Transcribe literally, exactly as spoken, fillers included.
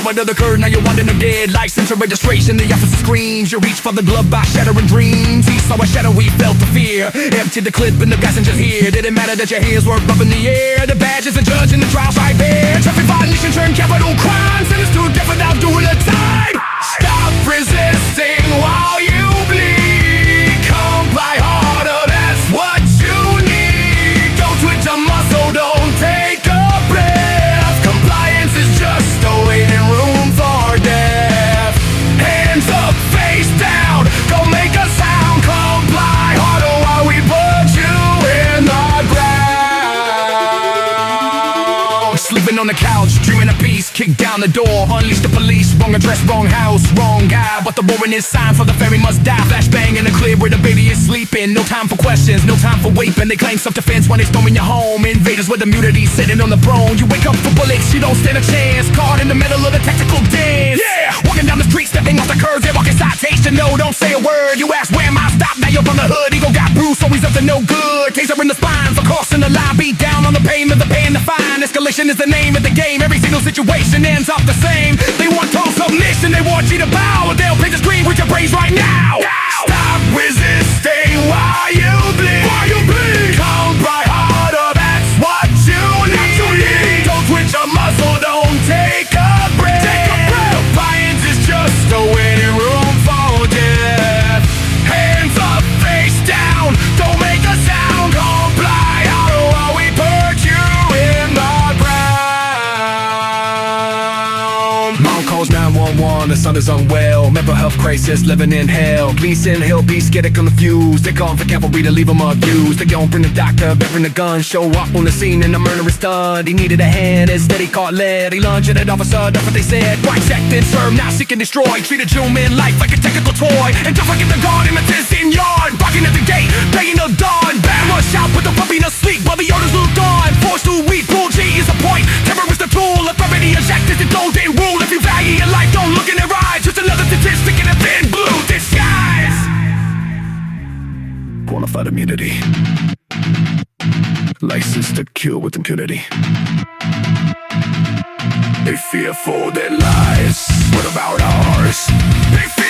moment of the curve, now you're wanting them dead. License or registration, the officer screams. You reach for the glove box, shattering dreams. He saw a shadow, we felt the fear. Emptied the clip and the passengers here. Didn't matter that your hands were up in the air. The badge is the judge and the trial's right there. Traffic violation turned capital crime. Sentenced to death without doing the time. Stop resisting while you bleed. Comply harder, that's what you need. Don't twitch a muscle, don't take a breath. Compliance is just a waiting room for death. Hands up, face down, go make a sound. Comply harder while we put you in the ground. Sleeping on the couch, dreaming of peace. Kick down the door, unleash the police. Wrong address, wrong house, wrong guy. But the warrant is signed for the ferry must die. Flashbang in the clear where the baby is sleeping. No time for questions, no time for waiting. They claim self-defense when they storming your home. Invaders with immunity sitting on the throne. You wake up for bullets, you don't stand a chance. Caught in the middle of the tactical dance. Yeah, walking down the street, stepping off the curb. They're walking citation, no, don't say a word. You ask where am I stop, now you're from the hood. Ego got bruised, so he's up to no good. Taser in the spine for crossing the line. Beat down on the payment, the paying the fine. Escalation is the name of the game. Every single situation ends up the same. They want total submission, they want you to bow. They'll play the screen with your brains right now. Stop resisting while you bleed. While you bleed. Comply harder, that's what you need. Don't twitch a muscle, don't take a breath. Take a breath. Compliance is just a waiting room for death. Hands up, face down, don't make a sound. Comply harder while we put you in the ground. Mom calls nine one one, the son is unwell. Mental health crisis, living in hell. Gleason, Hill Beast, get it confused. They call for cavalry to leave him abused. They gon' bring the doctor, bearing the gun. Show up on the scene and the murder is done. He needed a hand, instead he caught lead. He lunged at an officer, that's what they said. White checked and served, now seek and destroy. Treated human life like a technical toy. And don't forget the guard in the tin yard. Barking at the gate, paying the dawn. Bad rush out with the puppy in a sleep while the orders looked on. Forced to weed, bull G is a point. Terror is the tool, authority ejected the golden rule. If you value your life, don't look in their eyes. Just another statistic in a thin blue disguise. Qualified immunity. License to kill with impunity. They fear for their lives. What about ours? They fear